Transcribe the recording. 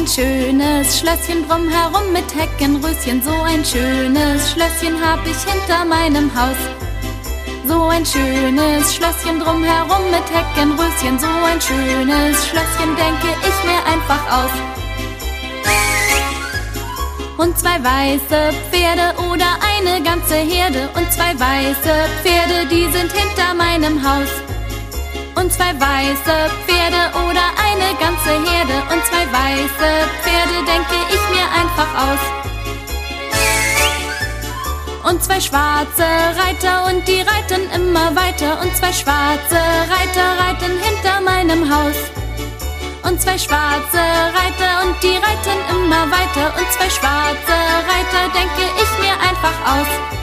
ein schönes Schlösschen drumherum mit Heckenröschen. So ein schönes Schlösschen hab ich hinter meinem Haus. So ein schönes Schlösschen drumherum mit Heckenröschen. So ein schönes Schlösschen denke ich mir einfach aus. Und zwei weiße Pferde oder eine ganze Herde. Und zwei weiße Pferde, die sind hinter meinem Haus. Und zwei weiße Pferde oder eine ganze Herde. Und zwei weiße Pferde denke ich mir einfach aus. Und zwei schwarze Reiter und die reiten immer weiter. Und zwei schwarze Reiter reiten hinter meinem Haus. Und zwei schwarze Reiter und die reiten immer weiter. Und zwei schwarze Reiter denke ich mir einfach aus.